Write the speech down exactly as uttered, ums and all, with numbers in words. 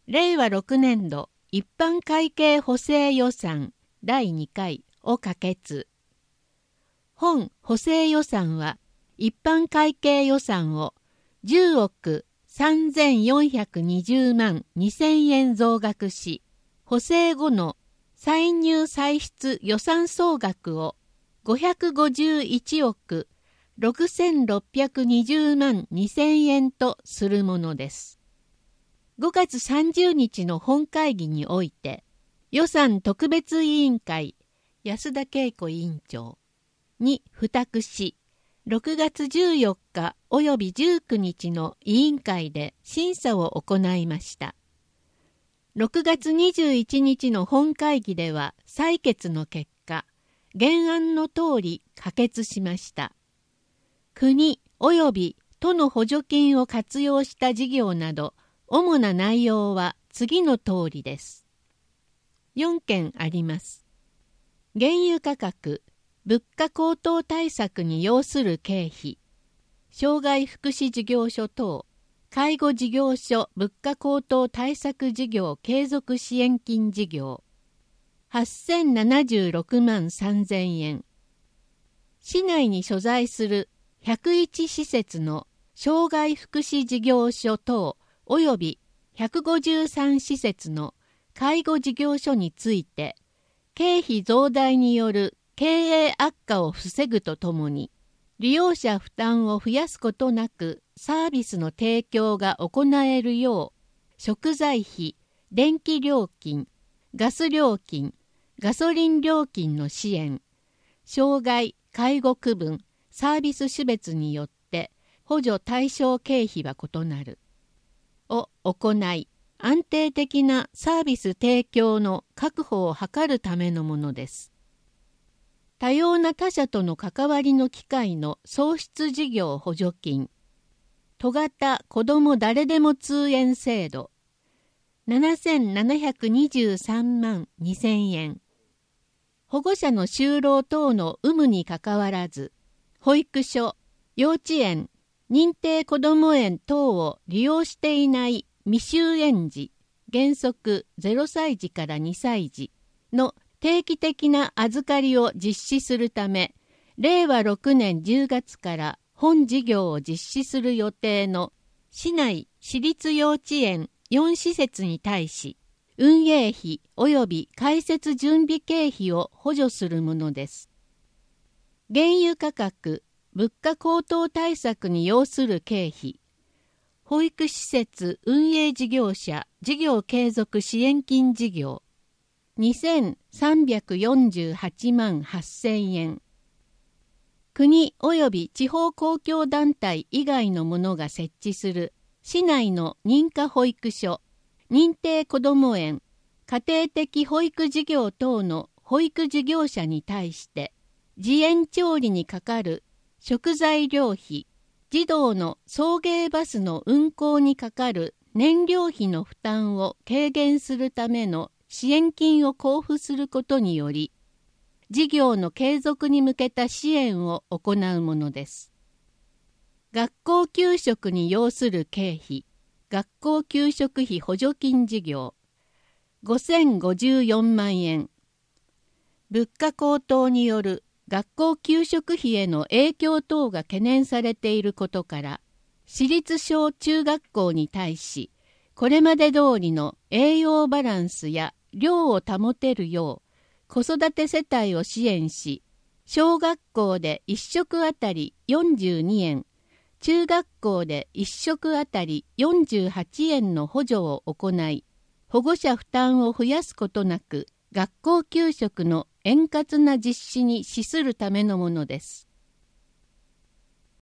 れいわろくねんど一般会計補正予算だいにかいを可決。本補正予算は一般会計予算をじゅうおくさんぜんよんひゃくにじゅうまんにせんえん増額し、補正後の歳入歳出予算総額をごひゃくごじゅういちおくろくせんろっぴゃくにじゅうまんにせんえんとするものです。ごがつさんじゅうにちの本会議において、予算特別委員会安田恵子委員長に付託し、ろくがつじゅうよっかおよびじゅうくにちの委員会で審査を行いました。ろくがつにじゅういちにちの本会議では採決の結果、原案の通り可決しました。国及び都の補助金を活用した事業など、主な内容は次の通りです。よんけんあります。原油価格、物価高騰対策に要する経費、障害福祉事業所等、介護事業所物価高騰対策事業継続支援金事業、はっせんななじゅうろくまんさんぜんえん。市内に所在するひゃくいちしせつの障害福祉事業所等およびひゃくごじゅうさんしせつの介護事業所について、経費増大による経営悪化を防ぐとともに、利用者負担を増やすことなくサービスの提供が行えるよう、食材費、電気料金、ガス料金、ガソリン料金の支援、障害、介護区分、サービス種別によって補助対象経費は異なる。を行い、安定的なサービス提供の確保を図るためのものです。多様な他社との関わりの機会の創出事業補助金、都型子ども誰でも通園制度、ななせんななひゃくにじゅうさんまんにせんえん。保護者の就労等の有無にかかわらず、保育所、幼稚園、認定こども園等を利用していない未就園児、原則ゼロさいじからにさいじの定期的な預かりを実施するため、れいわろくねんじゅうがつから本事業を実施する予定の市内私立幼稚園よんしせつに対し、運営費及び開設準備経費を補助するものです。原油価格、物価高騰対策に要する経費、保育施設運営事業者事業継続支援金事業、にせんさんびゃくよんじゅうはちまんはっせんえん。国及び地方公共団体以外のものが設置する市内の認可保育所、認定こども園、家庭的保育事業等の保育事業者に対して、自園調理にかかる食材料費、児童の送迎バスの運行にかかる燃料費の負担を軽減するための支援金を交付することにより、事業の継続に向けた支援を行うものです。学校給食に要する経費、学校給食費補助金事業、ごせんごじゅうよんまんえん。物価高騰による学校給食費への影響等が懸念されていることから、私立小中学校に対し、これまで通りの栄養バランスや量を保てるよう、子育て世帯を支援し、小学校でいっしょくあたりよんじゅうにえん、中学校でいっしょくあたりよんじゅうはちえんの補助を行い、保護者負担を増やすことなく、学校給食の円滑な実施に資するためのものです。